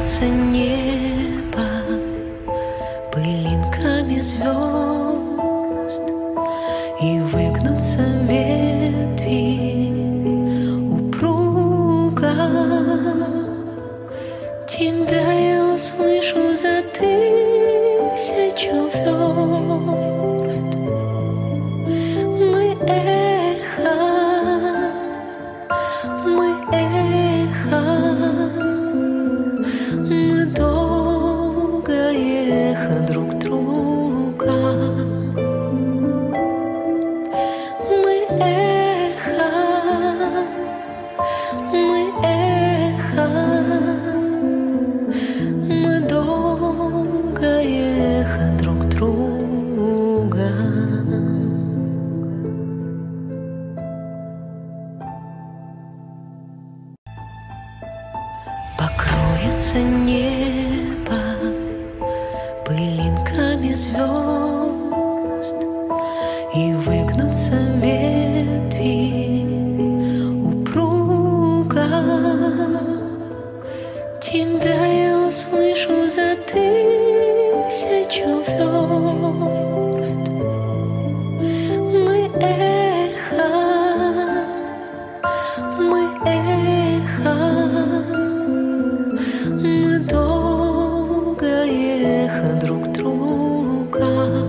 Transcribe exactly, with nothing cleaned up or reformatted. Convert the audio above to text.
покроется небо пылинками звезд, и выгнутся ветви упруга. Тебя я услышу за тысячу верст. Мы эхо, мы эхо, мы долгое эхо друг друга. Мы эхо, мы эхо, мы долгое эхо друг друга. Покроется небо пылинками звезд, и выгнутся ветви упруга. Тебя я услышу за тысячу верст. Мы эхо, мы эхо,